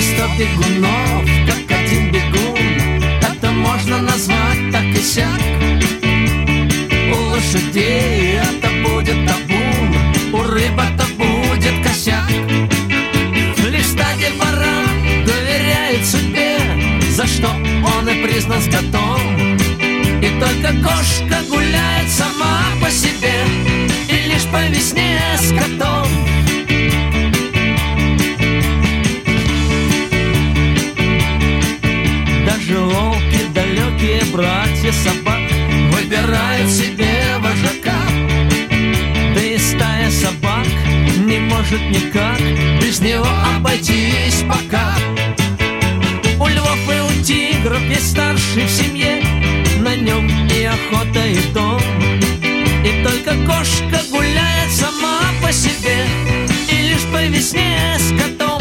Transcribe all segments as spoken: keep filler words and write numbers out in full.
сто бегунов, как один бегун. Это можно назвать так и сяк. У лошадей это будет табун, у рыб это будет косяк. Лишь стадия баран доверяет судьбе, за что он и признан скотом. И только кошка гуляет сама по себе, и лишь по весне с котом. Даже волки, далекие братья собак, выбирают себе вожака. Да и стая собак не может никак без него обойтись пока. У львов и у тигров есть старший в семье, на нем и охота, и дом. И только кошка гуляет сама по себе, и лишь по весне с котом.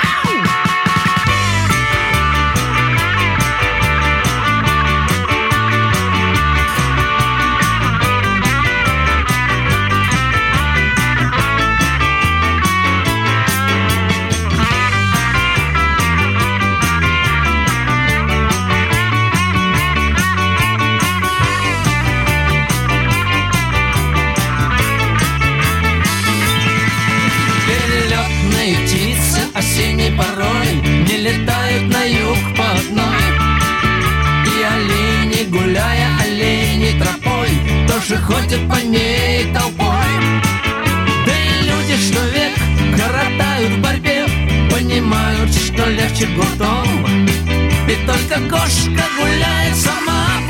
Осенней порой не летают на юг по одной. И олени, гуляя оленей тропой, тоже ходят по ней толпой. Да и люди, что век коротают в борьбе, понимают, что легче гуртом. Ведь только кошка гуляет сама